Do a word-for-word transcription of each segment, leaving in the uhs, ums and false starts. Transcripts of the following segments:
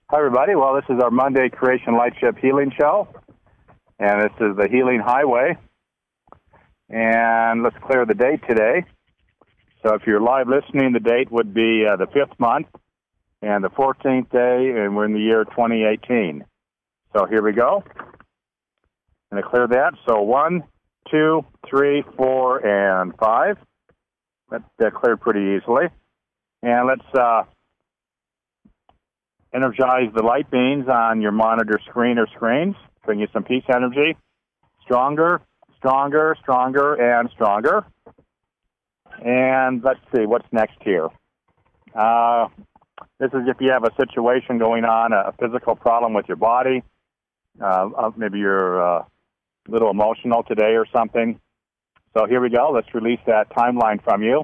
Hi, everybody. Well, this is our Monday Creation Lightship Healing Show, and this is the Healing Highway. And let's clear the date today. So if you're live listening, the date would be uh, the fifth month and the fourteenth day, and we're in the year twenty eighteen. So here we go. And I clear that. So one, two, three, four, and five. That, that cleared pretty easily. And let's uh, energize the light beams on your monitor screen or screens. Bring you some peace energy. Stronger, stronger, stronger, and stronger. And let's see, what's next here? Uh, this is if you have a situation going on, a physical problem with your body. Uh, maybe you're uh, a little emotional today or something. So here we go. Let's release that timeline from you.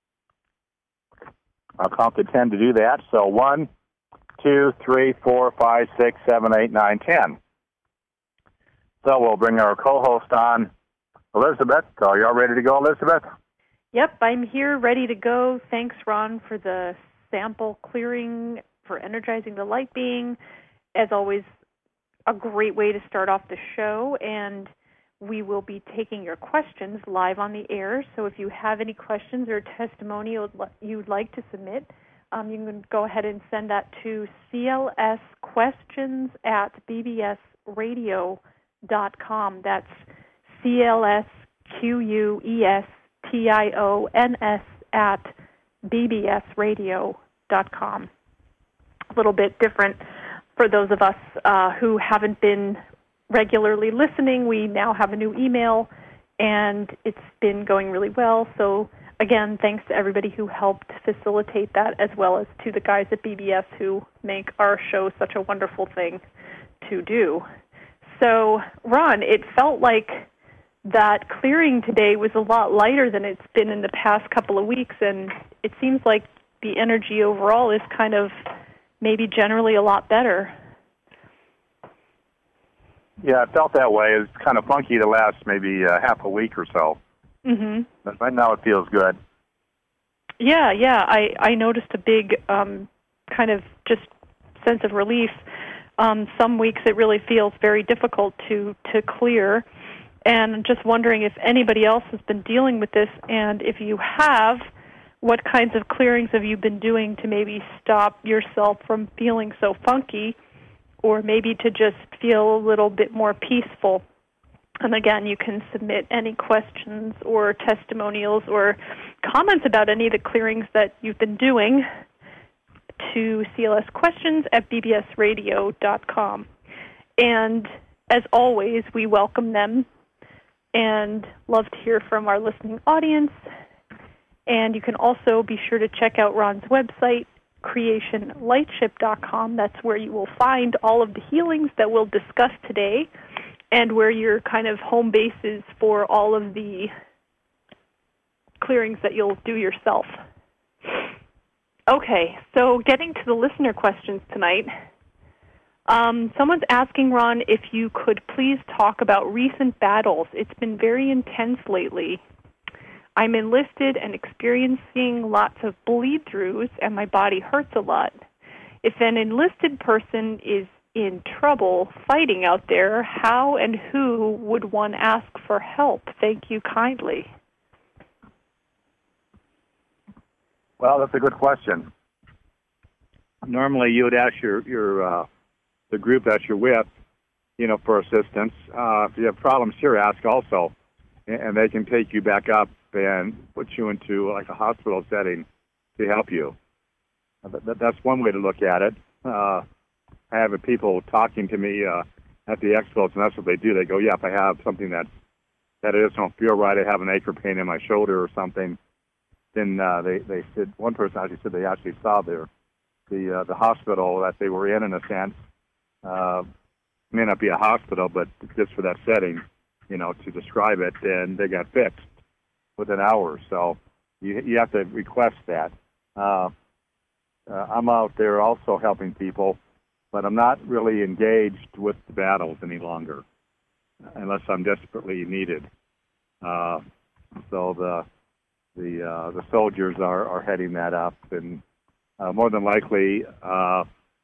I'll count to ten to do that. So one, two, three, four, five, six, seven, eight, nine, ten. So we'll bring our co-host on, Elizabeth. Are you all ready to go, Elizabeth? Yep, I'm here, ready to go. Thanks, Ron, for the sample clearing, for energizing the light being. As always, a great way to start off the show, and we will be taking your questions live on the air. So if you have any questions or testimonial you'd like to submit, um, you can go ahead and send that to C L S questions at b b s radio dot com. That's C L S Q U E S T I O N S at b b s radio dot com. A little bit different for those of us uh, who haven't been regularly listening. We now have a new email, and it's been going really well. So, again, thanks to everybody who helped facilitate that, as well as to the guys at B B S who make our show such a wonderful thing to do. So, Ron, it felt like that clearing today was a lot lighter than it's been in the past couple of weeks, and it seems like the energy overall is kind of maybe generally a lot better. Yeah, it felt that way. It was kind of funky the last maybe uh, half a week or so. Mm-hmm. But right now it feels good. Yeah, yeah. I, I noticed a big um, kind of just sense of relief. Um, some weeks it really feels very difficult to, to clear. And I'm just wondering if anybody else has been dealing with this, and if you have, what kinds of clearings have you been doing to maybe stop yourself from feeling so funky, or maybe to just feel a little bit more peaceful? And again, you can submit any questions or testimonials or comments about any of the clearings that you've been doing to C L S questions at b b s radio dot com. And as always, we welcome them and love to hear from our listening audience. And you can also be sure to check out Ron's website, creation lightship dot com. That's where you will find all of the healings that we'll discuss today, and where your kind of home base is for all of the clearings that you'll do yourself. Okay, so getting to the listener questions tonight. Um, someone's asking, Ron, if you could please talk about recent battles. It's been very intense lately. I'm enlisted and experiencing lots of bleed-throughs, and my body hurts a lot. If an enlisted person is in trouble fighting out there, how and who would one ask for help? Thank you kindly. Well, that's a good question. Normally, you would ask your, your uh, the group that you're with, you know, for assistance. Uh, if you have problems here, ask also, and they can take you back up and put you into like a hospital setting to help you. That's one way to look at it. Uh, I have people talking to me uh, at the expos, and that's what they do. They go, yeah, if I have something that that I just don't feel right, I have an ache or pain in my shoulder or something, then uh, they, they said, one person actually said they actually saw their, the, uh, the hospital that they were in, in a sense. Uh, may not be a hospital, but just for that setting, you know, to describe it, and they got fixed within hours. So you you have to request that. Uh, uh, I'm out there also helping people, but I'm not really engaged with the battles any longer, unless I'm desperately needed. Uh, so the the uh, the soldiers are, are heading that up, and uh, more than likely, uh,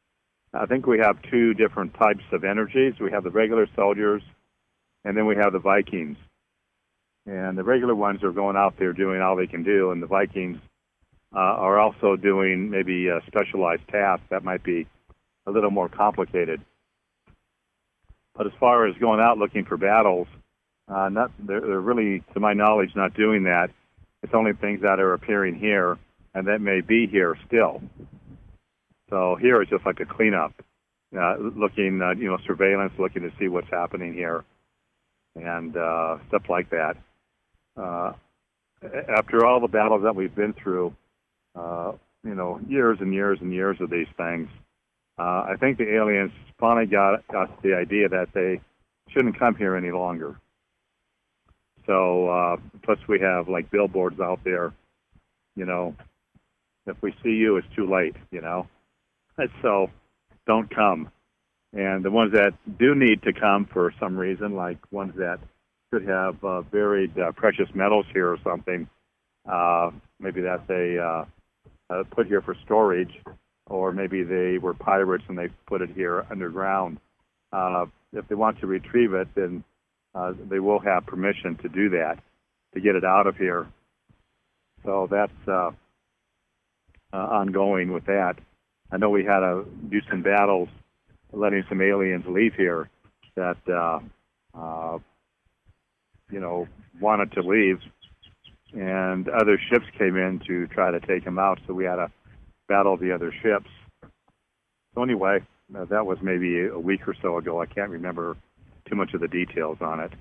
I think we have two different types of energies. We have the regular soldiers, and then we have the Vikings. And the regular ones are going out there doing all they can do, and the Vikings uh, are also doing maybe a specialized tasks that might be a little more complicated. But as far as going out looking for battles, uh, not they're, they're really, to my knowledge, not doing that. It's only things that are appearing here, and that may be here still. So here is just like a cleanup, uh, looking, uh, you know, surveillance, looking to see what's happening here, and uh, stuff like that. Uh, after all the battles that we've been through, uh, you know, years and years and years of these things, uh, I think the aliens finally got, got the idea that they shouldn't come here any longer. So, uh, plus we have like billboards out there, you know, if we see you, it's too late, you know. So don't come. And the ones that do need to come for some reason, like ones that could have uh, buried uh, precious metals here or something, uh, maybe that they uh, uh, put here for storage, or maybe they were pirates and they put it here underground. Uh, if they want to retrieve it, then uh, they will have permission to do that, to get it out of here. So that's uh, uh, ongoing with that. I know we had to do some battles letting some aliens leave here that, uh, uh, you know, wanted to leave, and other ships came in to try to take them out, so we had to battle the other ships. So anyway, uh, that was maybe a week or so ago. I can't remember too much of the details on it.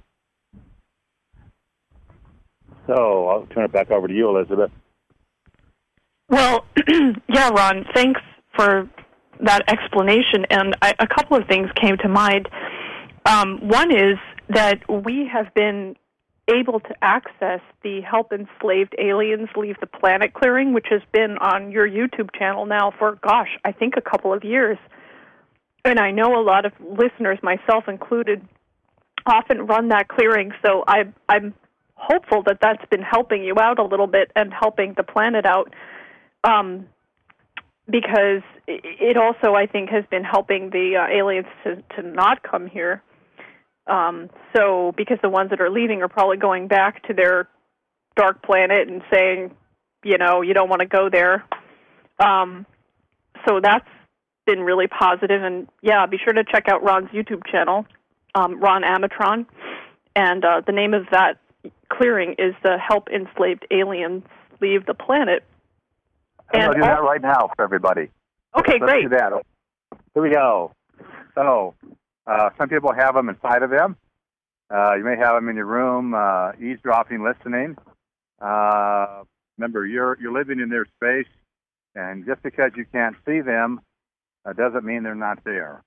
So I'll turn it back over to you, Elizabeth. Well, yeah, Ron, thanks for that explanation. And I, a couple of things came to mind. Um, one is that we have been able to access the Help Enslaved Aliens Leave the Planet clearing, which has been on your YouTube channel now for, gosh, I think a couple of years. And I know a lot of listeners, myself included, often run that clearing, so I, I'm hopeful that that's been helping you out a little bit and helping the planet out, um, because it also, I think, has been helping the uh, aliens to, to not come here. Um, so, because the ones that are leaving are probably going back to their dark planet and saying, you know, you don't want to go there. Um, so that's been really positive. And, yeah, be sure to check out Ron's YouTube channel, um, Ron Amatron. And uh, the name of that clearing is the Help Enslaved Aliens Leave the Planet. I'm going to do that right now for everybody. Okay, Let's great. do that. Here we go. So, uh, some people have them inside of them. Uh, you may have them in your room, uh, eavesdropping, listening. Uh, remember, you're you're living in their space, and just because you can't see them uh, doesn't mean they're not there.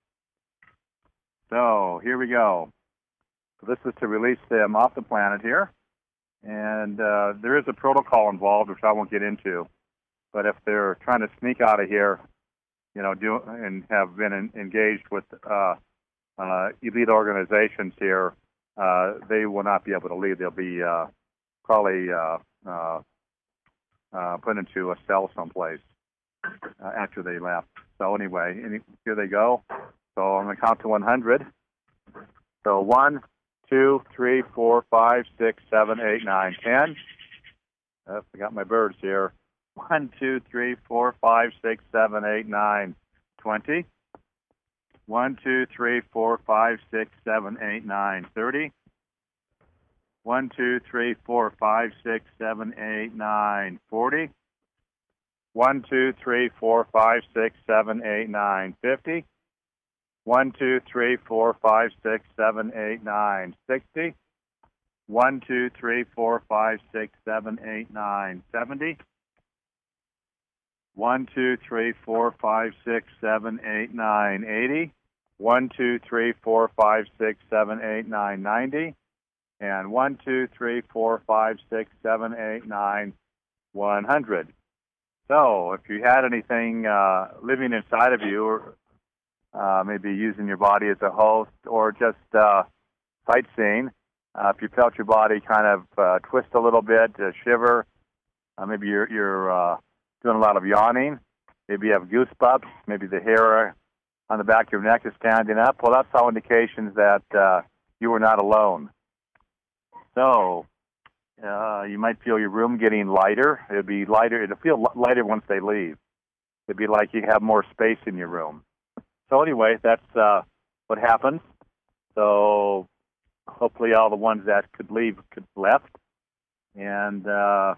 So, here we go. So this is to release them off the planet here. And uh, there is a protocol involved, which I won't get into. But if they're trying to sneak out of here, you know, do and have been in, engaged with uh, uh, elite organizations here, uh, they will not be able to leave. They'll be uh, probably uh, uh, uh, put into a cell someplace uh, after they left. So anyway, any, here they go. So I'm going to count to one hundred. So one, two, three, four, five, six, seven, eight, nine, ten. Oh, I got my birds here. One, two, three, four, five, six, seven, eight, nine, twenty. One, two, three, four, five, six, seven, eight, nine, thirty. One, two, three, four, five, six, seven, eight, nine, forty. One, two, three, four, five, six, seven, eight, nine, fifty. One, two, three, four, five, six, seven, eight, nine, sixty. One, two, three, four, five, six, seven, eight, nine, seventy. One, two, three, four, five, six, seven, eight, nine, eighty. One, two, three, four, five, six, seven, eight, nine, ninety. And one, two, three, four, five, six, seven, eight, nine, one hundred. So if you had anything uh, living inside of you, or uh, maybe using your body as a host, or just uh, sightseeing, uh, if you felt your body kind of uh, twist a little bit, uh, shiver, uh, maybe you're, you're uh, doing a lot of yawning, maybe you have goosebumps, maybe the hair on the back of your neck is standing up. Well, that's all indications that uh, you are not alone. So uh, you might feel your room getting lighter. It'll be lighter. It'll feel lighter once they leave. It'd be like you have more space in your room. So anyway, that's uh, what happens. So hopefully all the ones that could leave could left, and uh,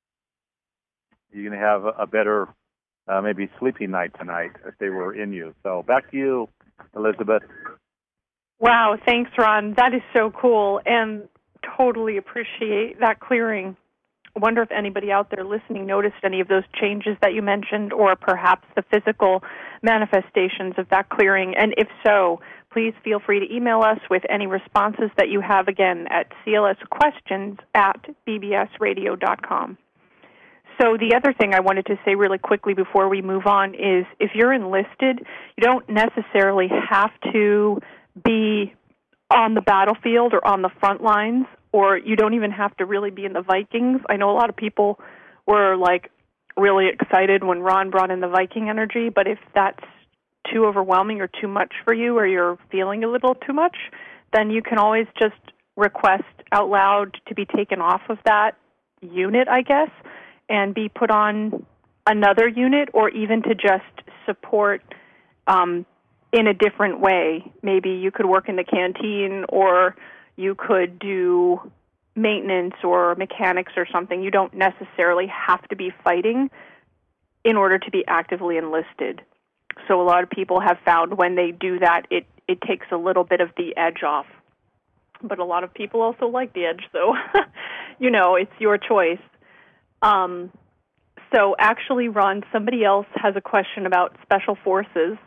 you're going to have a better uh, maybe sleeping night tonight if they were in you. So back to you, Elizabeth. Wow, thanks, Ron. That is so cool, and totally appreciate that clearing. I wonder if anybody out there listening noticed any of those changes that you mentioned, or perhaps the physical manifestations of that clearing. And if so, please feel free to email us with any responses that you have, again, at c l s questions at b b s radio dot com. So the other thing I wanted to say really quickly before we move on is if you're enlisted, you don't necessarily have to be on the battlefield or on the front lines, or you don't even have to really be in the Vikings. I know a lot of people were like really excited when Ron brought in the Viking energy, but if that's too overwhelming or too much for you, or you're feeling a little too much, then you can always just request out loud to be taken off of that unit, I guess, and be put on another unit, or even to just support um, in a different way. Maybe you could work in the canteen, or you could do maintenance or mechanics or something. You don't necessarily have to be fighting in order to be actively enlisted. So a lot of people have found when they do that, it, it takes a little bit of the edge off. But a lot of people also like the edge, so, you know, it's your choice. Um, so actually, Ron, somebody else has a question about special forces,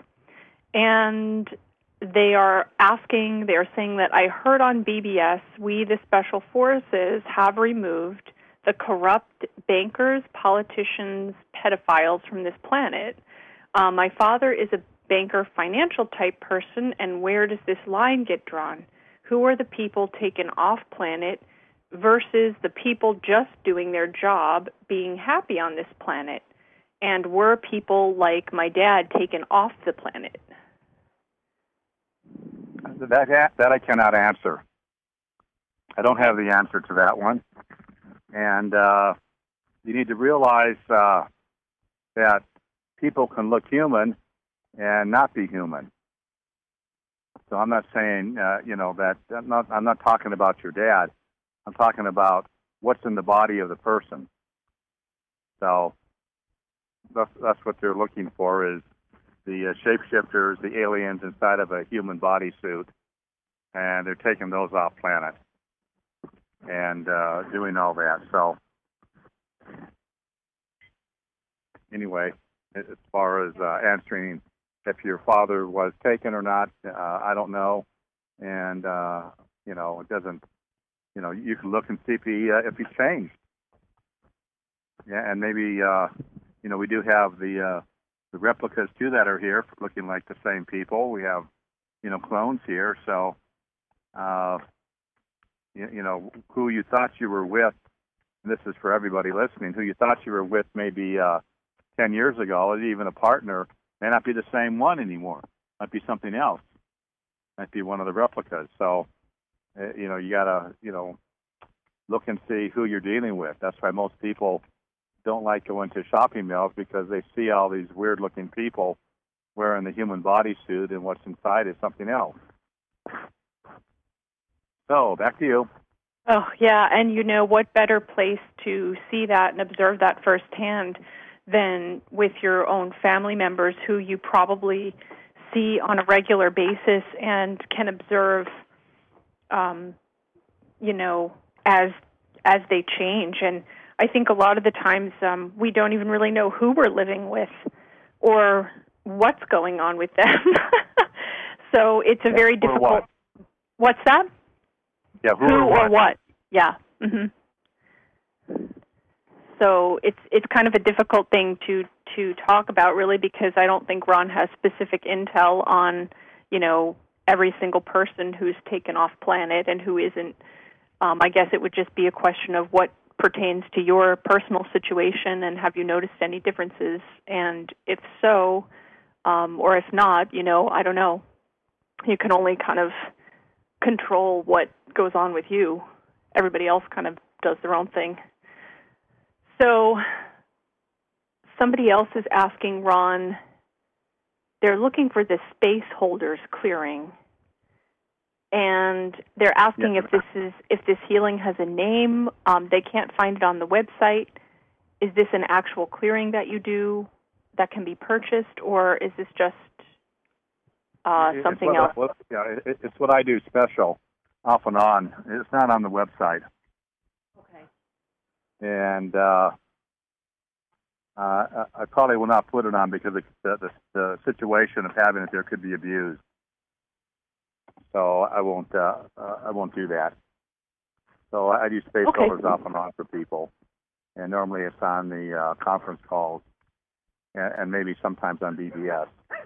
and they are asking, they are saying that I heard on B B S, we, the special forces, have removed the corrupt bankers, politicians, pedophiles from this planet. Um, my father is a banker, financial type person, and where does this line get drawn? Who are the people taken off planet versus the people just doing their job, being happy on this planet? And were people like my dad taken off the planet? That, that I cannot answer. I don't have the answer to that one. And uh, you need to realize uh, that people can look human and not be human. So I'm not saying, uh, you know, that I'm not, I'm not talking about your dad. I'm talking about what's in the body of the person. So that's, that's what they're looking for, is the uh, shapeshifters, the aliens inside of a human bodysuit, and they're taking those off planet and uh, doing all that. So anyway, as far as uh, answering if your father was taken or not, uh, I don't know. And, uh, you know, it doesn't, you know, you can look and see if he, uh, if he's changed. Yeah, and maybe, uh, you know, we do have the, uh, the replicas, too, that are here looking like the same people. We have, you know, clones here. So, uh, you, you know, who you thought you were with, and this is for everybody listening, who you thought you were with maybe uh, ten years ago, or even a partner, may not be the same one anymore. Might be something else. Might be one of the replicas. So, uh, you know, you got to, you know, look and see who you're dealing with. That's why most people don't like going to shopping malls, because they see all these weird-looking people wearing the human bodysuit, and what's inside is something else. So, back to you. Oh, yeah, and you know, what better place to see that and observe that firsthand than with your own family members, who you probably see on a regular basis and can observe, um, you know, as as they change. And I think a lot of the times um, we don't even really know who we're living with or what's going on with them. So it's a very difficult... What? What's that? Yeah, who, who or what? Or what? Yeah. Mm-hmm. So it's it's kind of a difficult thing to, to talk about, really, because I don't think Ron has specific intel on, you know, every single person who's taken off planet and who isn't. Um, I guess it would just be a question of what pertains to your personal situation, and have you noticed any differences? And if so, Um, or if not, you know, I don't know. You can only kind of control what goes on with you. Everybody else kind of does their own thing. So somebody else is asking Ron, they're looking for the space holders clearing. And they're asking yeah. if this is if this healing has a name. Um, they can't find it on the website. Is this an actual clearing that you do that can be purchased, or is this just uh, something it's else? What, yeah, it, it's what I do special, off and on. It's not on the website. Okay. And uh, uh, I probably will not put it on because the, the, the situation of having it there could be abused. So I won't. Uh, uh, I won't do that. So I do space okay. holders off and on for people, and normally it's on the uh, conference calls, and, and maybe sometimes on B B S.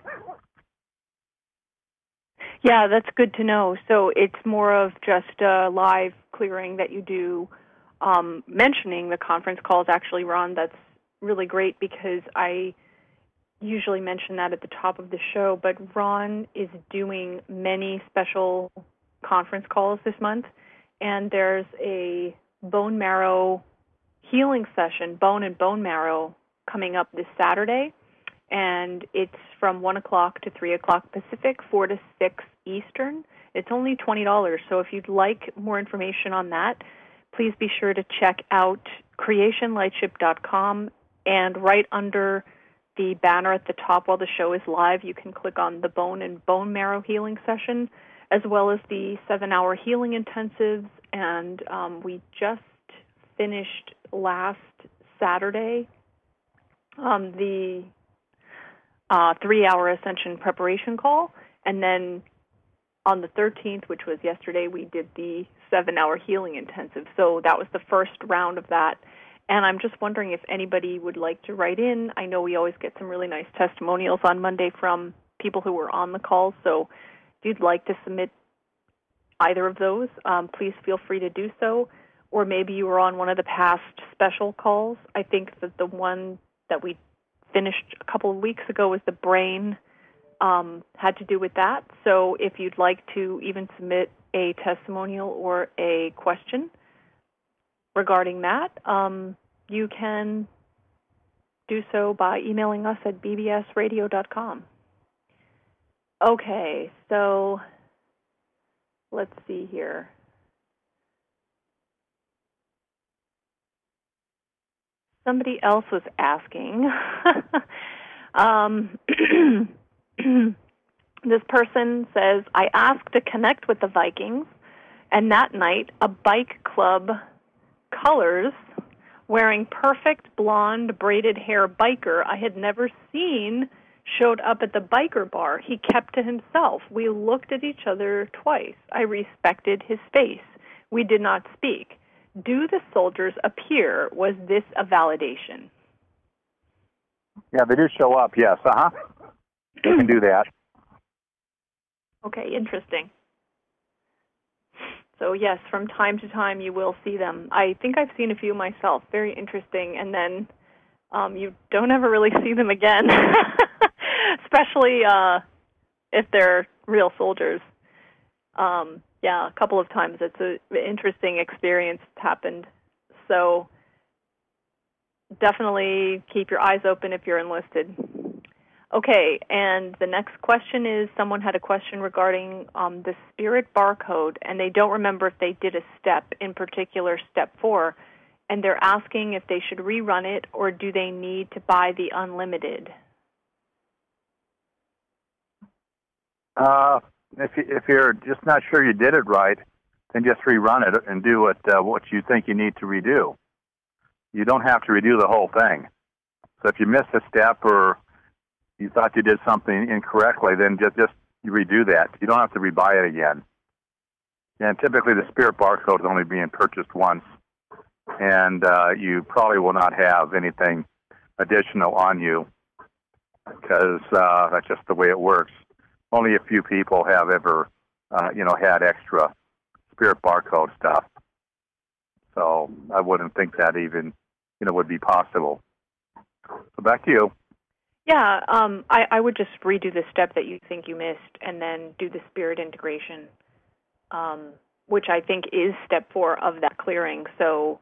Yeah, that's good to know. So it's more of just a live clearing that you do. Um, mentioning the conference calls, actually, Ron, that's really great because I usually mention that at the top of the show, but Ron is doing many special conference calls this month, and there's a bone marrow healing session, bone and bone marrow, coming up this Saturday, and it's from one o'clock to three o'clock Pacific, four to six Eastern. It's only twenty dollars, so if you'd like more information on that, please be sure to check out creation lightship dot com, and right under the banner at the top while the show is live, you can click on the bone and bone marrow healing session, as well as the seven-hour healing intensives. And um, we just finished last Saturday um, the uh, three-hour Ascension preparation call, and then on the thirteenth, which was yesterday, we did the seven-hour healing intensive. So that was the first round of that. And I'm just wondering if anybody would like to write in. I know we always get some really nice testimonials on Monday from people who were on the call. So if you'd like to submit either of those, um, please feel free to do so. Or maybe you were on one of the past special calls. I think that the one that we finished a couple of weeks ago was the brain, um, had to do with that. So if you'd like to even submit a testimonial or a question regarding that, um, you can do so by emailing us at b b s radio dot com. Okay, so let's see here. Somebody else was asking. um, this person says, I asked to connect with the Vikings, and that night a bike club colors wearing perfect blonde braided hair biker I had never seen showed up at the biker bar. He kept to himself. We looked at each other twice. I respected his space. We did not speak. Do the soldiers appear? Was this a validation? Yeah, they do show up, yes. Uh-huh. You can do that. Okay, interesting. So, yes, from time to time you will see them. I think I've seen a few myself. Very interesting. And then um, you don't ever really see them again, especially uh, if they're real soldiers. Um, yeah, a couple of times it's an interesting experience that's happened. So definitely keep your eyes open if you're enlisted. Okay, and the next question is, someone had a question regarding um, the Spirit barcode, and they don't remember if they did a step, in particular step four, and they're asking if they should rerun it or do they need to buy the unlimited? Uh, if, you, if you're just not sure you did it right, then just rerun it and do what, uh, what you think you need to redo. You don't have to redo the whole thing. So if you missed a step or you thought you did something incorrectly, then just, just redo that. You don't have to rebuy it again. And typically the Spirit barcode is only being purchased once, and uh, you probably will not have anything additional on you because uh, that's just the way it works. Only a few people have ever, uh, you know, had extra Spirit barcode stuff. So I wouldn't think that even, you know, would be possible. So back to you. Yeah, um, I, I would just redo the step that you think you missed and then do the spirit integration, um, which I think is step four of that clearing. So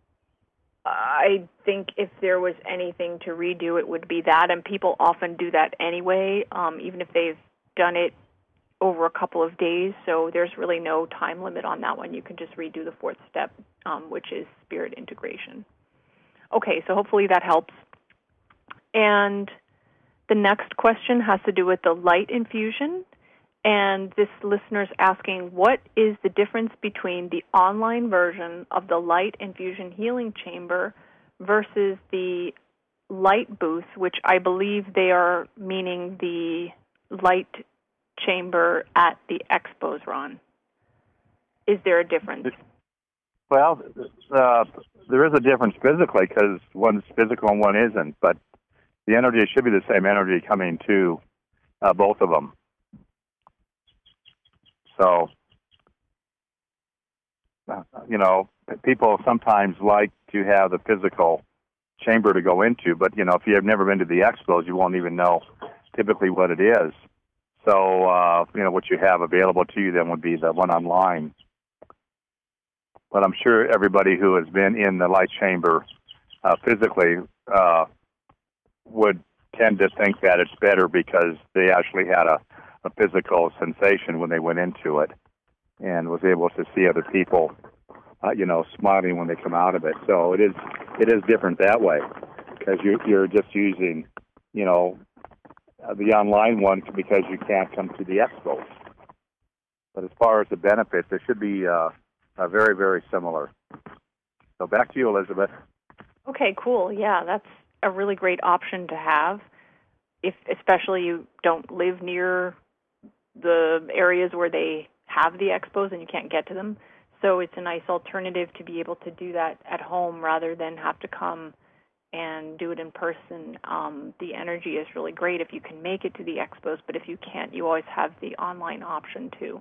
I think if there was anything to redo, it would be that, and people often do that anyway, um, even if they've done it over a couple of days. So there's really no time limit on that one. You can just redo the fourth step, um, which is spirit integration. Okay, so hopefully that helps. And the next question has to do with the light infusion. And this listener's asking, what is the difference between the online version of the light infusion healing chamber versus the light booth, which I believe they are meaning the light chamber at the expos, Ron? Is there a difference? Well, uh, there is a difference physically because one's physical and one isn't, but the energy should be the same energy coming to uh, both of them. So, uh, you know, people sometimes like to have the physical chamber to go into, but, you know, if you have never been to the expos, you won't even know typically what it is. So, uh, you know, what you have available to you then would be the one online. But I'm sure everybody who has been in the light chamber uh, physically uh, would tend to think that it's better because they actually had a, a physical sensation when they went into it and was able to see other people, uh, you know, smiling when they come out of it. So it is it is different that way because you, you're just using, you know, uh, the online one because you can't come to the expos. But as far as the benefits, they should be uh, uh, very, very similar. So back to you, Elizabeth. Okay, cool. Yeah, that's a really great option to have, if especially you don't live near the areas where they have the expos and you can't get to them. So it's a nice alternative to be able to do that at home rather than have to come and do it in person. Um, the energy is really great if you can make it to the expos, but if you can't, you always have the online option too.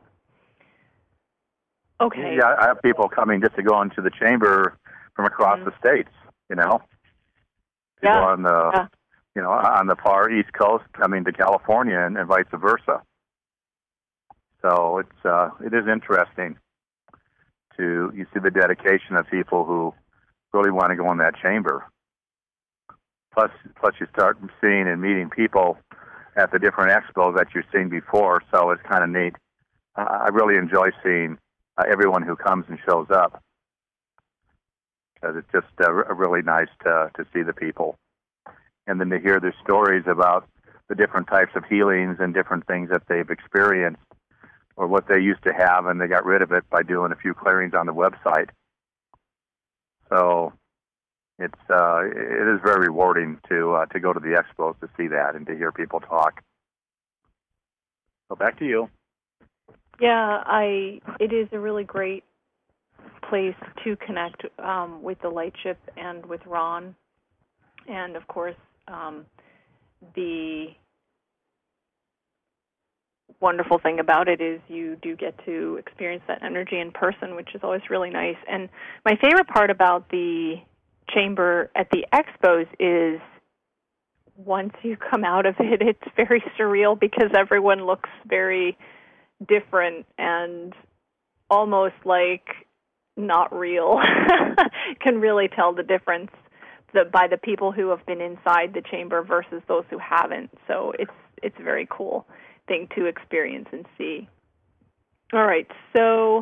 Okay. Yeah, I have people coming just to go into the chamber from across mm-hmm. the states, you know. People yeah. on the, yeah. you know, on the far East Coast coming to California and, and vice versa. So it's uh, it is interesting to you see the dedication of people who really want to go in that chamber. Plus, plus you start seeing and meeting people at the different expos that you've seen before. So it's kind of neat. Uh, I really enjoy seeing uh, everyone who comes and shows up because it's just uh, r- really nice to to see the people, and then to hear their stories about the different types of healings and different things that they've experienced, or what they used to have and they got rid of it by doing a few clearings on the website. So it's uh, it is very rewarding to uh, to go to the expos to see that and to hear people talk. So back to you. Yeah, I it is a really great place to connect um, with the Lightship and with Ron, and of course um, the wonderful thing about it is you do get to experience that energy in person, which is always really nice. And my favorite part about the chamber at the expos is once you come out of it, it's very surreal because everyone looks very different and almost like not real. Can really tell the difference the, by the people who have been inside the chamber versus those who haven't. So it's it's very cool thing to experience and see. All right, so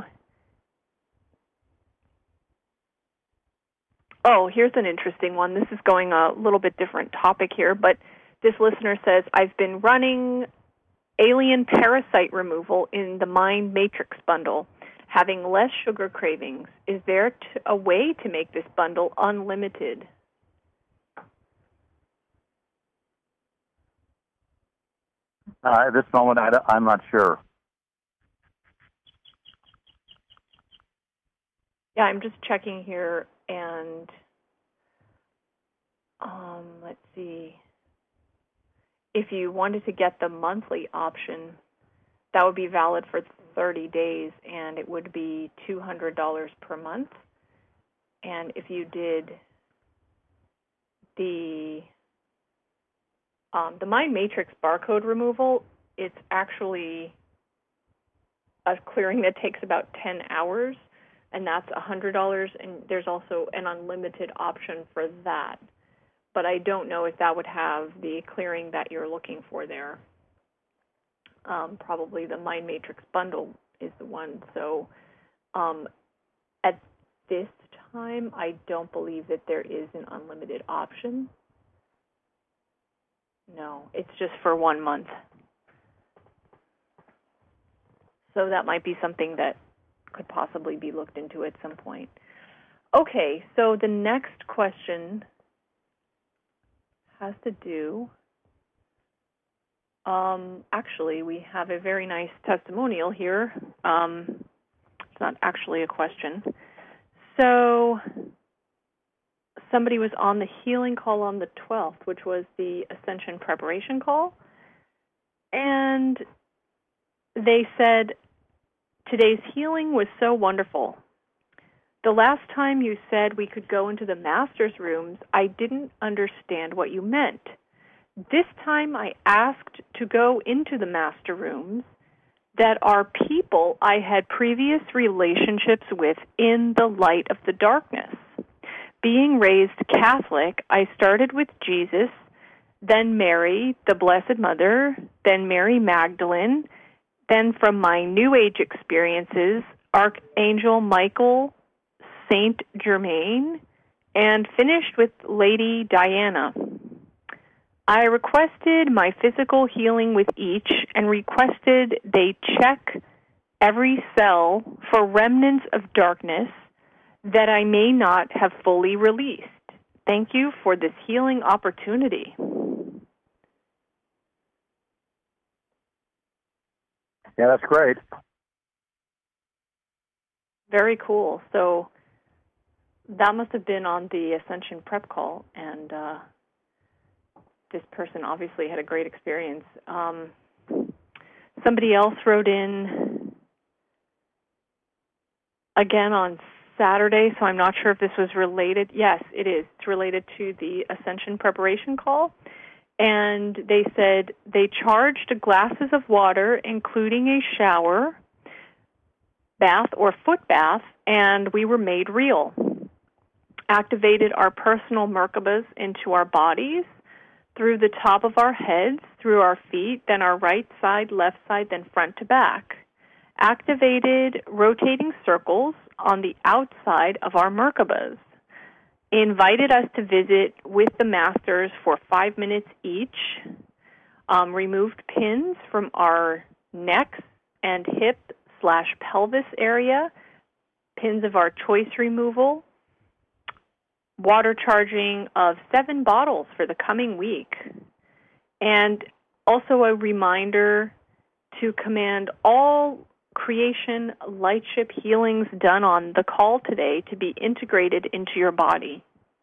oh, here's an interesting one. This is going a little bit different topic here, but this listener says, I've been running alien parasite removal in the Mind Matrix bundle, having less sugar cravings. Is there t- a way to make this bundle unlimited? Uh, at this moment, I, I'm not sure. Yeah, I'm just checking here, and um, let's see. If you wanted to get the monthly option, that would be valid for thirty days, and it would be two hundred dollars per month. And if you did the Um, the Mind Matrix barcode removal, it's actually a clearing that takes about ten hours, and that's one hundred dollars, and there's also an unlimited option for that. But I don't know if that would have the clearing that you're looking for there. Um, probably the Mind Matrix bundle is the one. So um, at this time, I don't believe that there is an unlimited option. No, it's just for one month. So that might be something that could possibly be looked into at some point. Okay, so the next question has to do, um, actually, we have a very nice testimonial here. Um, it's not actually a question. So somebody was on the healing call on the twelfth, which was the Ascension preparation call, and they said, today's healing was so wonderful. The last time you said we could go into the master's rooms, I didn't understand what you meant. This time I asked to go into the master rooms that are people I had previous relationships with in the light of the darkness. Being raised Catholic, I started with Jesus, then Mary, the Blessed Mother, then Mary Magdalene, then from my New Age experiences, Archangel Michael, Saint Germain, and finished with Lady Diana. I requested my physical healing with each and requested they check every cell for remnants of darkness that I may not have fully released. Thank you for this healing opportunity. Yeah, that's great. Very cool. So that must have been on the Ascension prep call, and uh, this person obviously had a great experience. Um, somebody else wrote in again on Saturday, so I'm not sure if this was related. Yes, it is. It's related to the Ascension preparation call. And they said they charged glasses of water, including a shower, bath, or foot bath, and we were made real. Activated our personal Merkabas into our bodies, through the top of our heads, through our feet, then our right side, left side, then front to back. Activated rotating circles on the outside of our Merkabas. Invited us to visit with the masters for five minutes each. Um, removed pins from our necks and hip slash pelvis area. Pins of our choice removal. Water charging of seven bottles for the coming week. And also a reminder to command all creation lightship healings done on the call today to be integrated into your body.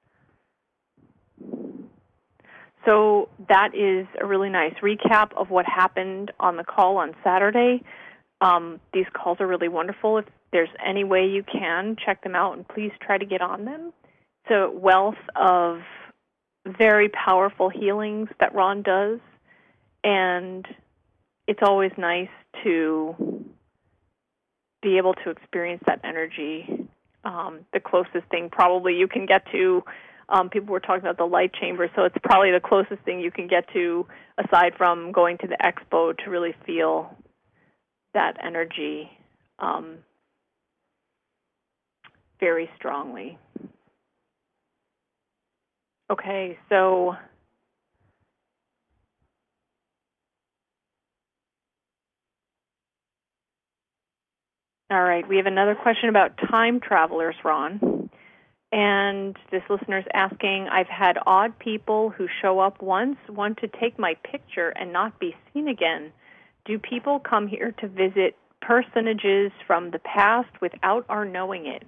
So that is a really nice recap of what happened on the call on Saturday. Um, these calls are really wonderful. If there's any way you can, check them out and please try to get on them. It's a wealth of very powerful healings that Ron does, and it's always nice to be able to experience that energy. Um, the closest thing probably you can get to, um, people were talking about the light chamber, so it's probably the closest thing you can get to aside from going to the expo to really feel that energy um, very strongly. Okay, so all right, we have another question about time travelers, Ron. And this listener's asking, I've had odd people who show up once, want to take my picture and not be seen again. Do people come here to visit personages from the past without our knowing it?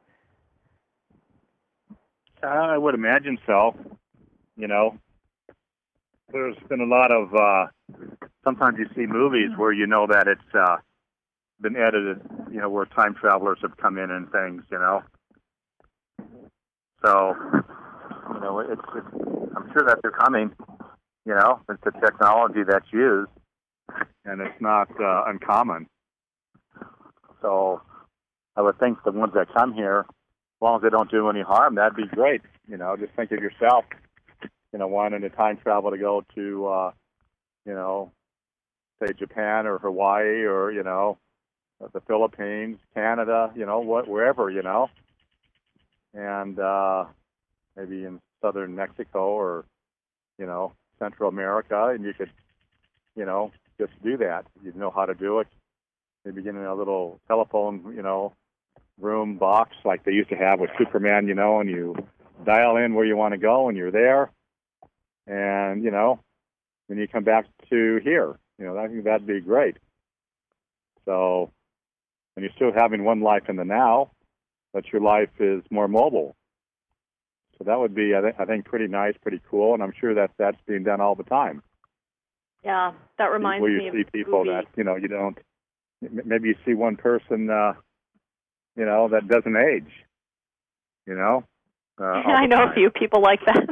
I would imagine so. You know, there's been a lot of, uh, sometimes you see movies where you know that it's uh, been edited, you know, where time travelers have come in and things, you know. So, you know, it's, it's I'm sure that they're coming. You know, it's the technology that's used, and it's not uh, uncommon. So I would think the ones that come here, as long as they don't do any harm, that'd be great. You know, just think of yourself, you know, wanting to time travel to go to, uh, you know, say Japan or Hawaii or, you know, the Philippines, Canada, you know, what, wherever, you know, and uh, maybe in southern Mexico or, you know, Central America, and you could, you know, just do that. You know how to do it. Maybe get in a little telephone, you know, room box like they used to have with Superman, you know, and you dial in where you want to go, and you're there, and, you know, then you come back to here. You know, I think that'd be great. So, and you're still having one life in the now, but your life is more mobile. So that would be, I, th- I think, pretty nice, pretty cool, and I'm sure that that's being done all the time. Yeah, that reminds where me you of see people movie. that, you know, you don't, maybe you see one person, uh, you know, that doesn't age, you know? Uh, I know a few people like that.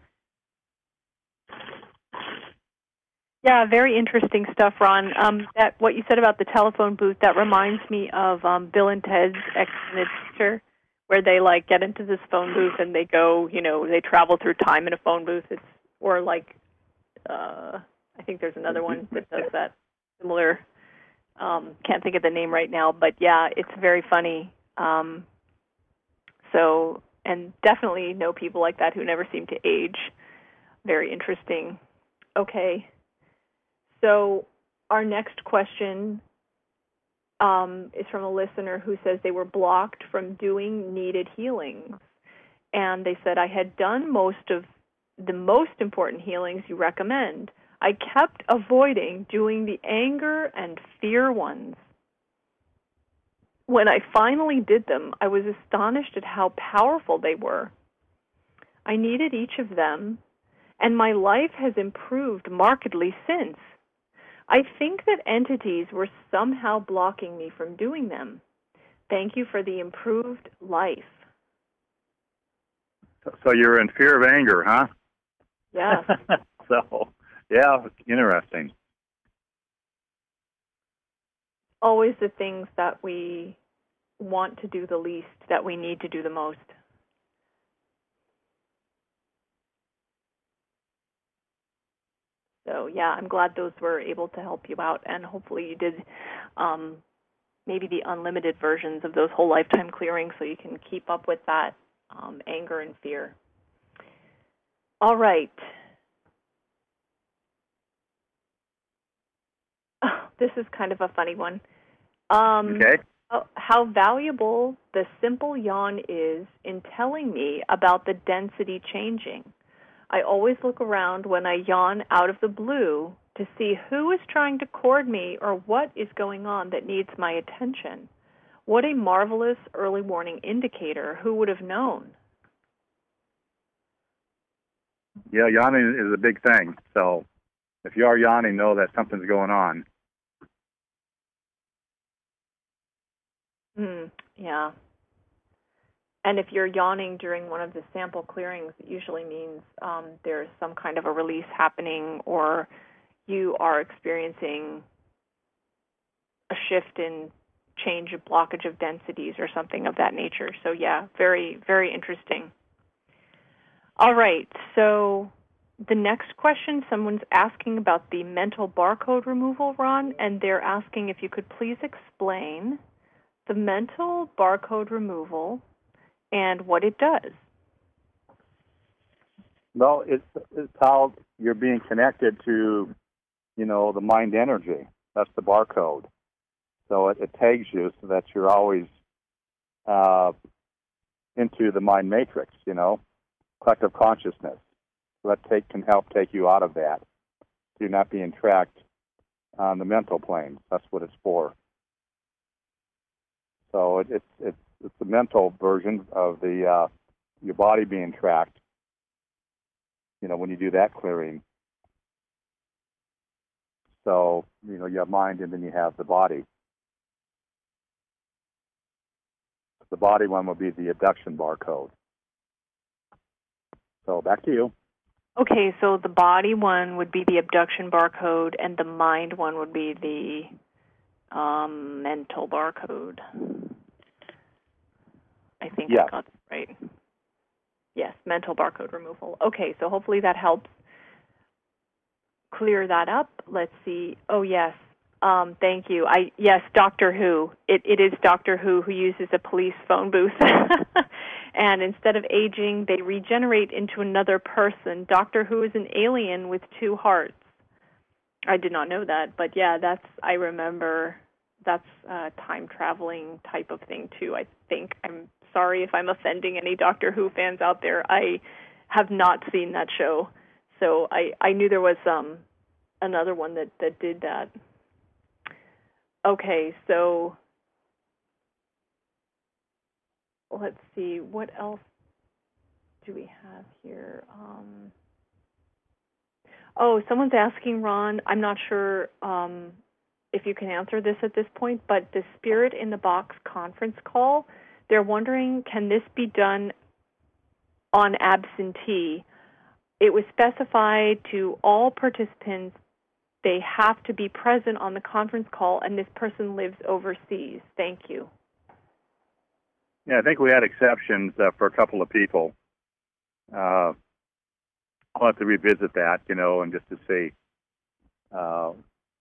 Yeah, very interesting stuff, Ron. Um, that what you said about the telephone booth, that reminds me of um, Bill and Ted's Excellent Adventure, where they like get into this phone booth and they go, you know, they travel through time in a phone booth. It's or like, uh, I think there's another one that does that similar. Um, can't think of the name right now, but yeah, it's very funny. Um, so, and definitely know people like that who never seem to age. Very interesting. Okay. So our next question um, is from a listener who says they were blocked from doing needed healings. And they said, I had done most of the most important healings you recommend. I kept avoiding doing the anger and fear ones. When I finally did them, I was astonished at how powerful they were. I needed each of them, and my life has improved markedly since. I think that entities were somehow blocking me from doing them. Thank you for the improved life. So you're in fear of anger, huh? Yes. So, yeah, interesting. Always the things that we want to do the least, that we need to do the most. So, yeah, I'm glad those were able to help you out, and hopefully you did um, maybe the unlimited versions of those whole lifetime clearings so you can keep up with that um, anger and fear. All right. Oh, this is kind of a funny one. Um, okay. How valuable the simple yawn is in telling me about the density changing. I always look around when I yawn out of the blue to see who is trying to court me or what is going on that needs my attention. What a marvelous early warning indicator. Who would have known? Yeah, yawning is a big thing. So if you are yawning, know that something's going on. Mm, yeah. And if you're yawning during one of the sample clearings, it usually means um, there's some kind of a release happening, or you are experiencing a shift in change of blockage of densities or something of that nature. So yeah, very, very interesting. All right, so the next question, someone's asking about the mental barcode removal, Ron, and they're asking if you could please explain the mental barcode removal and what it does. Well, it's, it's how you're being connected to, you know, the mind energy. That's the barcode. So it, it tags you so that you're always uh, into the mind matrix, you know, collective consciousness. So that take, can help take you out of that. So you're not being tracked on the mental plane. That's what it's for. So it, it's it's it's the mental version of the uh, your body being tracked. You know, when you do that clearing. So you know you have mind, and then you have the body. The body one will be the abduction barcode. So back to you. Okay, so the body one would be the abduction barcode, and the mind one would be the um, mental barcode. I think Yes. I got that right. Yes, mental barcode removal. Okay, so hopefully that helps clear that up. Let's see. Oh, yes. Um, thank you. I yes, Doctor Who. It it is Doctor Who who uses a police phone booth, and instead of aging, they regenerate into another person. Doctor Who is an alien with two hearts. I did not know that, but yeah, that's I remember. That's a time traveling type of thing too. I think. I'm sorry if I'm offending any Doctor Who fans out there. I have not seen that show, so I I knew there was um another one that that did that. Okay, so let's see, what else do we have here? Um, oh, someone's asking, Ron, I'm not sure um, if you can answer this at this point, but the Spirit in the Box conference call, they're wondering, can this be done on absentee? It was specified to all participants they have to be present on the conference call, and this person lives overseas. Thank you. Yeah, I think we had exceptions uh, for a couple of people. Uh, I'll have to revisit that, you know, and just to see uh,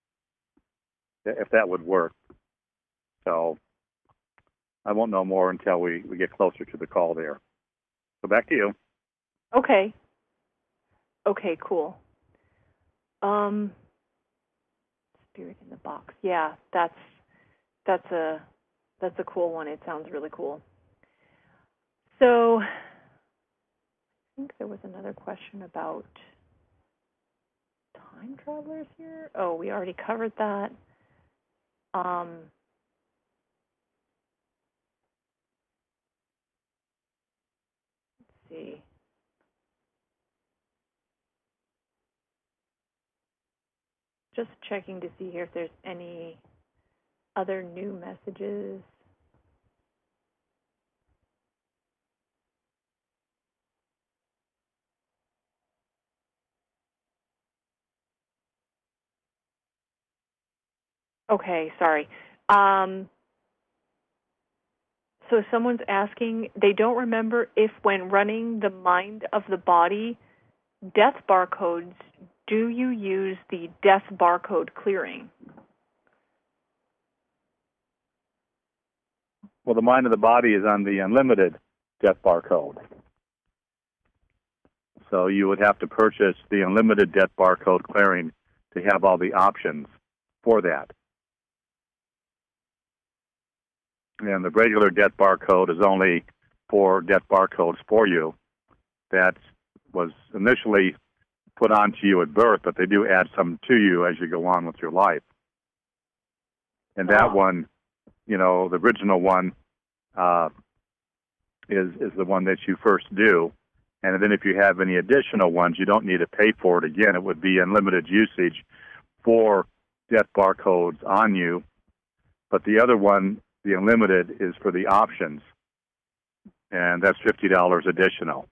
if that would work. So I won't know more until we, we get closer to the call there. So back to you. Okay. Okay, cool. Um... Spirit in the Box. Yeah, that's that's a that's a cool one. It sounds really cool. So I think there was another question about time travelers here. Oh, we already covered that. Um, let's see. Just checking to see here if there's any other new messages. Okay, sorry. Um, so someone's asking, they don't remember if when running the mind of the body death barcodes, do you use the death barcode clearing? Well, the mind of the body is on the unlimited death barcode. So you would have to purchase the unlimited death barcode clearing to have all the options for that. And the regular death barcode is only for death barcodes for you. That was initially put onto you at birth, but they do add some to you as you go on with your life. And that Oh. one, you know, the original one uh, is is the one that you first do. And then if you have any additional ones, you don't need to pay for it again. It would be unlimited usage for death barcodes on you. But the other one, the unlimited, is for the options. And that's fifty dollars additional.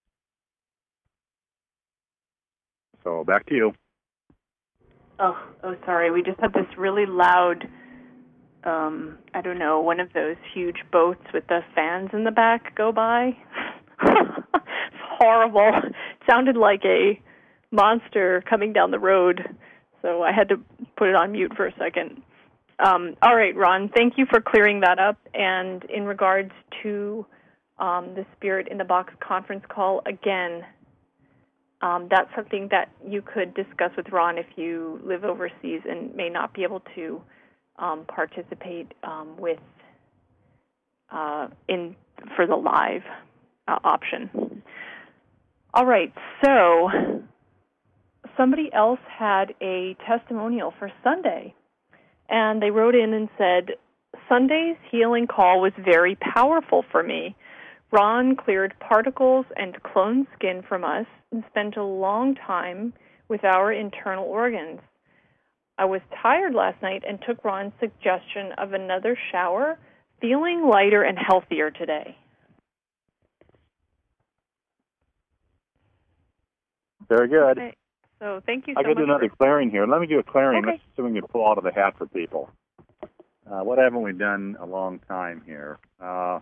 So back to you. Oh, oh, sorry. We just had this really loud, um, I don't know, one of those huge boats with the fans in the back go by. It's horrible. It sounded like a monster coming down the road, so I had to put it on mute for a second. Um, all right, Ron, thank you for clearing that up. And in regards to um, the Spirit in the Box conference call, again, Um, that's something that you could discuss with Ron if you live overseas and may not be able to um, participate um, with uh, in for the live uh, option. All right, so somebody else had a testimonial for Sunday, and they wrote in and said, Sunday's healing call was very powerful for me. Ron cleared particles and cloned skin from us and spent a long time with our internal organs. I was tired last night and took Ron's suggestion of another shower, feeling lighter and healthier today. Very good. Okay. So thank you so I much. I could do another for... clearing here. Let me do a clearing. Okay. Let's see if we can pull out of the hat for people. Uh, what haven't we done a long time here? Uh,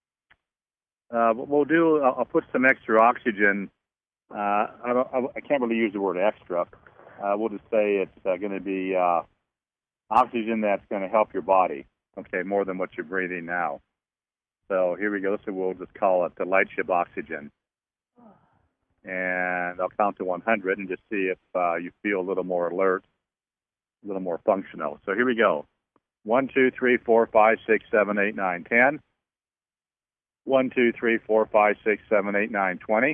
uh, we'll do. I'll put some extra oxygen. Uh, I, don't, I can't really use the word extra. Uh, we'll just say it's uh, going to be uh, oxygen that's going to help your body. Okay, more than what you're breathing now. So here we go. So we'll just call it the LightShip oxygen. And I'll count to one hundred and just see if uh, you feel a little more alert, a little more functional. So here we go. one, two, three, four, five, six, seven, eight, nine, ten. one, two, three, four, five, six, seven, eight, nine, twenty.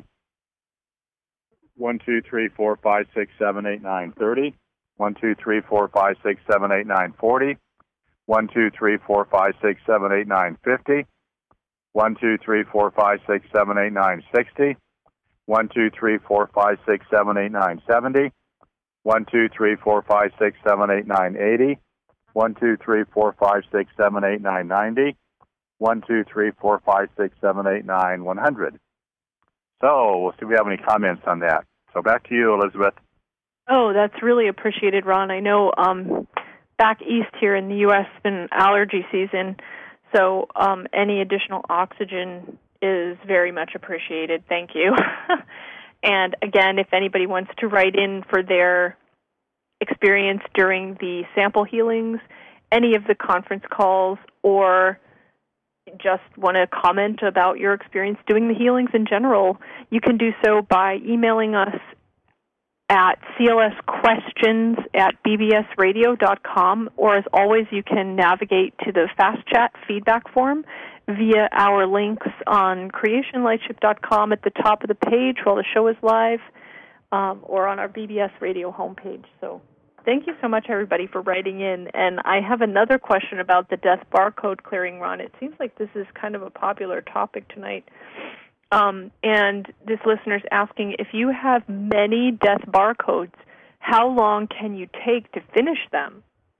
one, two, three, four, five, six, seven, eight, nine, thirty. one, two, three, four, five, six, seven, eight, nine, forty. one, two, three, four, five, six, seven, eight, nine, fifty. one, two, three, four, five, six, seven, eight, nine, sixty. one, two, three, four, five, six, seven, eight, nine, seventy. one, two, three, four, five, six, seven, eight, nine, eighty. one, two, three, four, five, six, seven, eight, nine, ninety. one, two, three, four, five, six, seven, eight, nine, one hundred. So we'll see if we have any comments on that. So back to you, Elizabeth. Oh, that's really appreciated, Ron. I know um, back east here in the U S, it's been allergy season, so um, any additional oxygen is very much appreciated. Thank you. And again, if anybody wants to write in for their experience during the sample healings, any of the conference calls, or just want to comment about your experience doing the healings in general, you can do so by emailing us at c l s questions at b b s radio dot com, or as always, you can navigate to the Fast Chat feedback form via our links on creation lightship dot com at the top of the page while the show is live, um, or on our B B S radio homepage. So thank you so much, everybody, for writing in. And I have another question about the death barcode clearing, Ron. It seems like this is kind of a popular topic tonight. Um, and this listener's asking, if you have many death barcodes, how long can you take to finish them?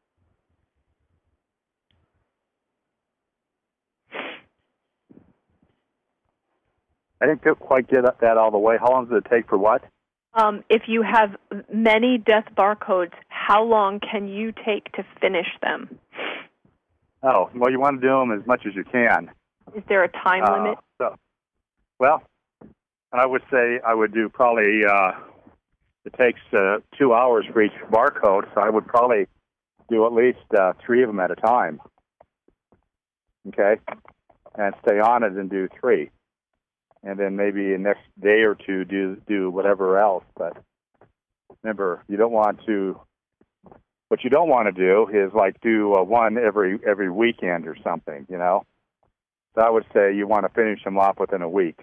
I didn't quite get that all the way. How long does it take for what? Um, if you have many death barcodes, how long can you take to finish them? Oh, well, you want to do them as much as you can. Is there a time uh, limit? So, well, I would say I would do probably, uh, it takes uh, two hours for each barcode, so I would probably do at least uh, three of them at a time. Okay? And stay on it and do three. And then maybe the next day or two do do whatever else. But remember, you don't want to, what you don't want to do is like do uh, one every every weekend or something, you know? So I would say you want to finish them off within a week.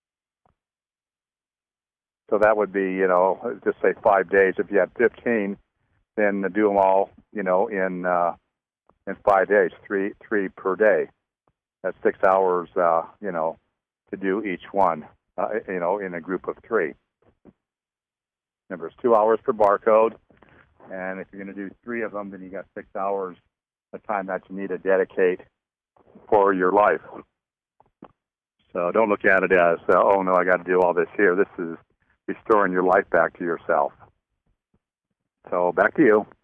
So that would be, you know, just say five days. If you had fifteen, then do them all, you know, in uh, in five days, three three per day. That's six hours, uh, you know, to do each one, uh, you know, in a group of three. Remember, it's two hours per barcode, and if you're going to do three of them, then you got six hours of time that you need to dedicate for your life. So don't look at it as, uh, oh, no, I got to do all this here. This is restoring your life back to yourself. So back to you.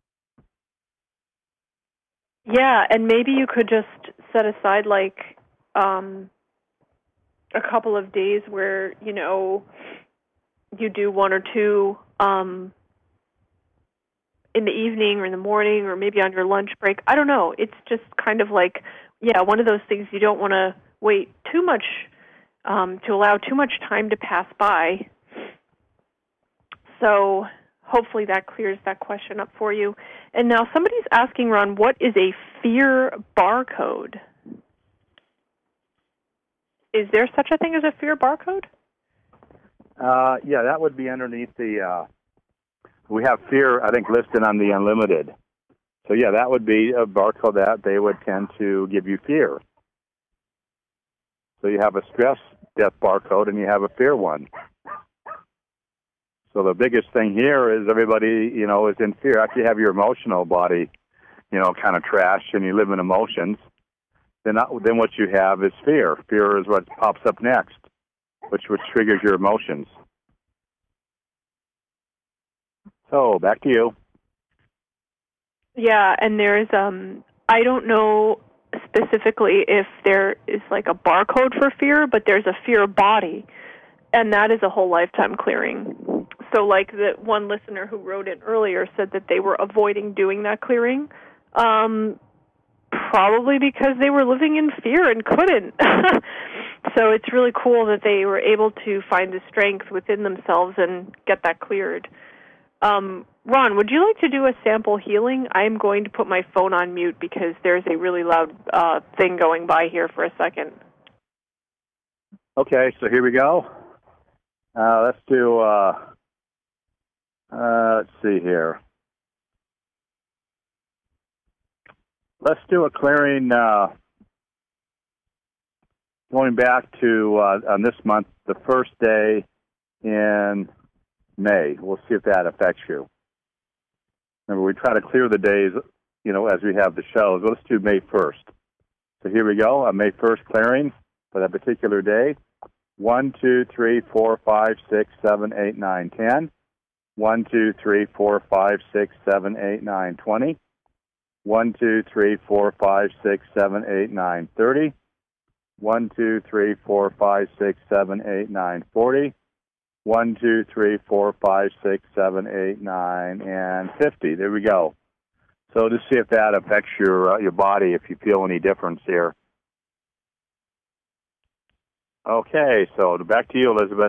Yeah, and maybe you could just set aside, like, um, a couple of days where, you know, you do one or two um, in the evening or in the morning or maybe on your lunch break. I don't know. It's just kind of like, yeah, one of those things you don't want to wait too much, um, to allow too much time to pass by. So hopefully that clears that question up for you. And now somebody's asking, Ron, what is a fear barcode? Is there such a thing as a fear barcode? Uh, yeah, that would be underneath the, uh, we have fear, I think, listed on the unlimited. So, yeah, that would be a barcode that they would tend to give you fear. So you have a stress death barcode and you have a fear one. So the biggest thing here is everybody, you know, is in fear. After you have your emotional body, you know, kind of trashed and you live in emotions, then then what you have is fear. Fear is what pops up next, which which triggers your emotions. So back to you. Yeah, and there's um I don't know specifically if there is like a barcode for fear, but there's a fear body, and that is a whole lifetime clearing. So like the one listener who wrote in earlier said that they were avoiding doing that clearing, um, probably because they were living in fear and couldn't. So it's really cool that they were able to find the strength within themselves and get that cleared. Um, Ron, would you like to do a sample healing? I'm going to put my phone on mute because there's a really loud uh, thing going by here for a second. Okay, so here we go. Uh, let's do, uh, uh, let's see here. Let's do a clearing uh, going back to, uh, on this month, the first day in May. We'll see if that affects you. Remember, we try to clear the days, you know, as we have the shows. Let's do May first. So here we go, on May first clearing for that particular day. One, two, three, four, five, six, seven, eight, nine, ten. One, two, three, four, five, six, seven, eight, nine, twenty. One, two, three, four, five, six, seven, eight, nine, thirty. One, two, three, four, five, six, seven, eight, nine, forty. One, two, three, four, five, six, seven, eight, nine, and fifty. There we go. So just see if that affects your uh, your body, if you feel any difference here. Okay, so back to you, Elizabeth.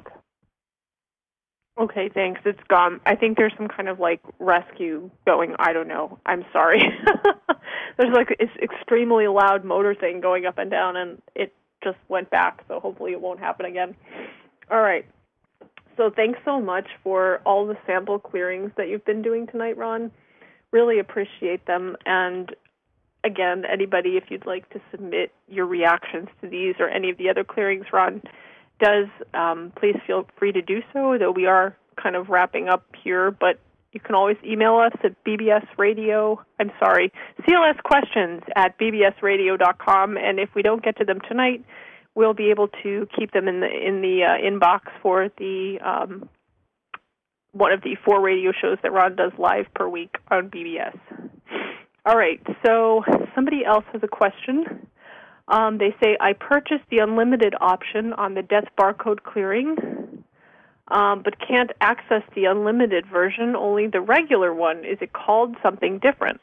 Okay, thanks. It's gone. I think there's some kind of like rescue going. I don't know. I'm sorry. There's like this extremely loud motor thing going up and down, and it just went back. So hopefully it won't happen again. All right. So thanks so much for all the sample clearings that you've been doing tonight, Ron. Really appreciate them. And again, anybody, if you'd like to submit your reactions to these or any of the other clearings Ron does, um, please feel free to do so, though we are kind of wrapping up here. But you can always email us at B B S radio, I'm sorry, C L S questions at B B S radio dot com. And if we don't get to them tonight, we'll be able to keep them in the in the uh, inbox for the um, one of the four radio shows that Ron does live per week on B B S. All right, so somebody else has a question. Um, they say, I purchased the unlimited option on the death barcode clearing, um, but can't access the unlimited version, only the regular one. Is it called something different?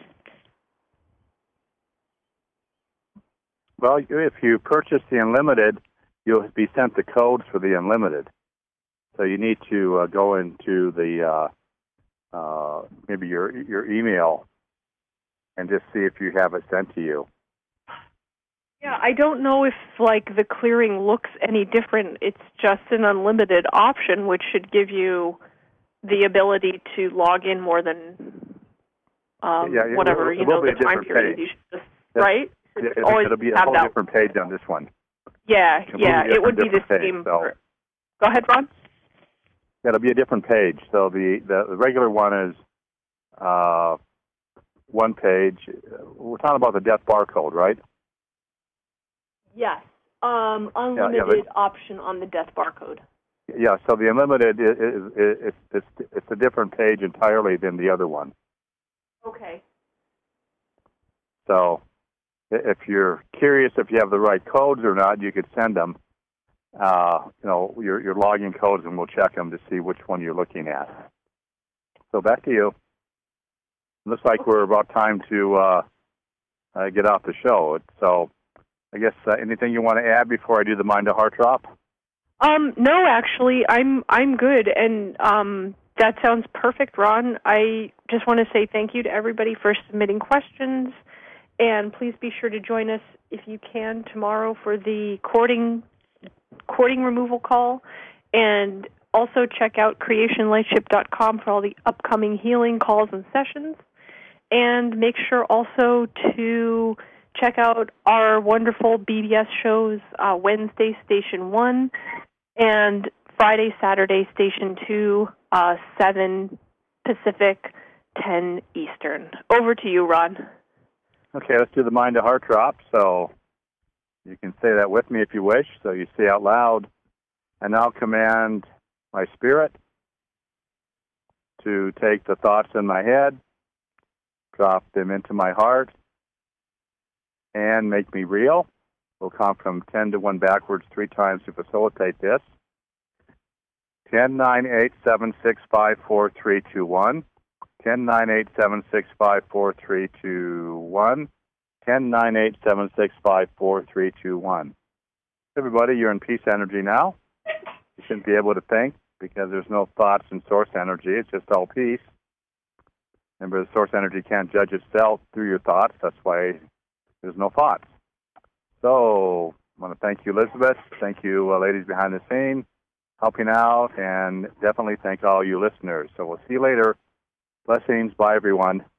Well, if you purchase the unlimited, you'll be sent the codes for the unlimited. So you need to uh, go into the uh, uh, maybe your your email and just see if you have it sent to you. Yeah, I don't know if like the clearing looks any different. It's just an unlimited option, which should give you the ability to log in more than um, yeah, it whatever will, it you know will the time period. Page. You should just, yeah. right? Yeah, it, always it'll be a have whole that. different page on this one. Yeah, yeah, it would be the page, same. so. For, go ahead, Ron. It'll be a different page. So the, the, the regular one is uh, one page. We're talking about the death barcode, right? Yes. Um, unlimited yeah, yeah, but, option on the death barcode. Yeah, so the unlimited is, is, is, is it's, it's a different page entirely than the other one. Okay. So if you're curious if you have the right codes or not, you could send them, uh, you know, your, your login codes, and we'll check them to see which one you're looking at. So back to you. Looks like we're about time to uh, uh, get off the show. So I guess uh, anything you want to add before I do the Mind to Heart drop? Um, no, actually, I'm I'm good, and um, that sounds perfect, Ron. I just want to say thank you to everybody for submitting questions, and please be sure to join us if you can tomorrow for the cording cording removal call, and also check out creation lightship dot com for all the upcoming healing calls and sessions, and make sure also to check out our wonderful B B S shows, uh, Wednesday, Station one, and Friday, Saturday, Station two, uh, seven Pacific, ten Eastern. Over to you, Ron. Okay, let's do the Mind to Heart drop. So you can say that with me if you wish. So you say out loud, and I'll command my spirit to take the thoughts in my head, drop them into my heart, and make me real. We'll count from ten to one backwards three times to facilitate this. ten, nine, eight, seven, six, five, four, three, two, one. ten, nine, eight, seven, six, five, four, three, two, one. ten, nine, eight, seven, six, five, four, three, two, one. Everybody, you're in peace energy now. You shouldn't be able to think because there's no thoughts in source energy. It's just all peace. Remember, the source energy can't judge itself through your thoughts. That's why there's no thoughts. So I want to thank you, Elizabeth. Thank you, uh, ladies behind the scene, helping out, and definitely thank all you listeners. So we'll see you later. Blessings. Bye, everyone.